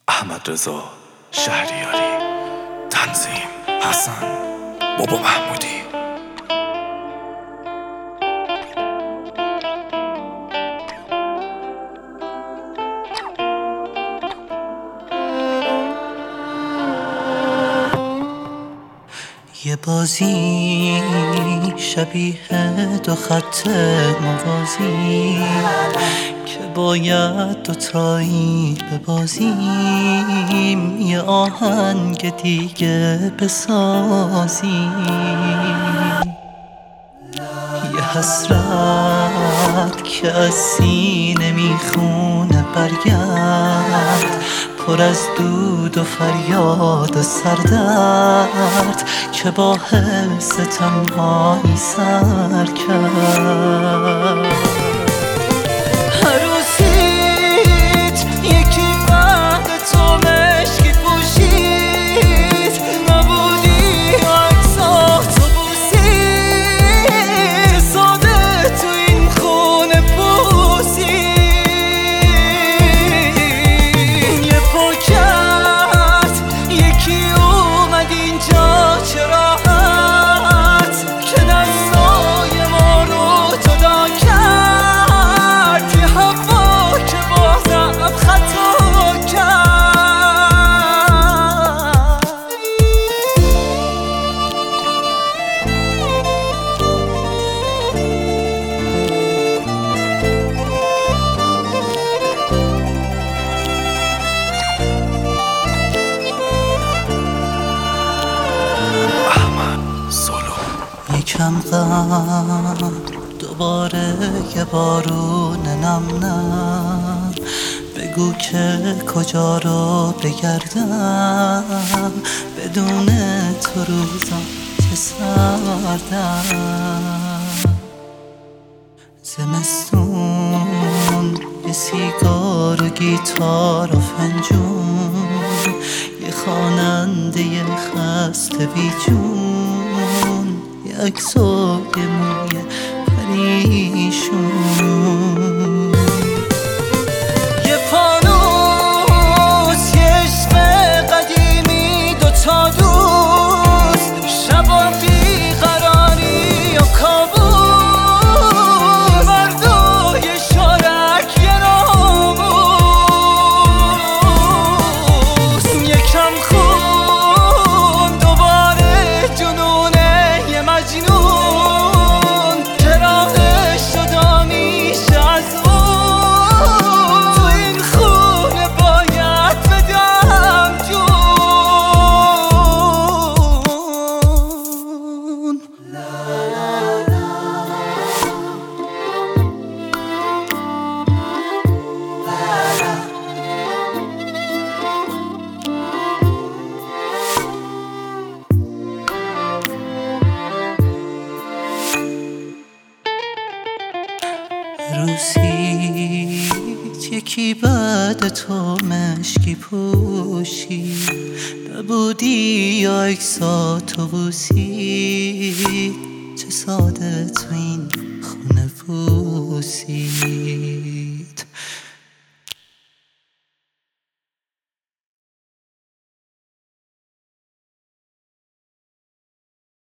احمد رضا شهریاری، تنظیم حسن بابا محمودی. یه بازی شبیه دو خط موازی که باید دوتایی ببازیم، یه آهنگ دیگه بسازیم، یه حسرت که از سینه میخونه برگرد، پر از دود و فریاد و سردرد که با حس تنهایی سر کرد. عروسیت یکی بعد تو مشکی پوشید، نبودی عکسات و بوسید، ساده تو این خونه پوسید. یه پاکت یکی اومد اینجا، چرا که دستای ما رو جدا کرد، یه هوا که بازم خطا کرد. احمد سولو. یکم غم دوباره یه بارون نم نم، بگو که کجا رو بگردم، بدون تو روزم چه سردم. زمستون یه سیگار و گیتار و فنجون، یه خواننده خسته بی جون، یه عکس و یه موی پریشون، یه فانوس، یه عشق قدیمی، دوتا دوست، شبا بیقراری و کابوس، مردای شارک یه ناموس. یکم خون دوباره جنونه یه مجنون که راهش جدا میشه از اون، تو این خونه باید بدم جون. روسیت یکی بعد تو مشکی پوشید، نبودی یا عکساتو بوسید، چه ساده تو این خونه پوسید.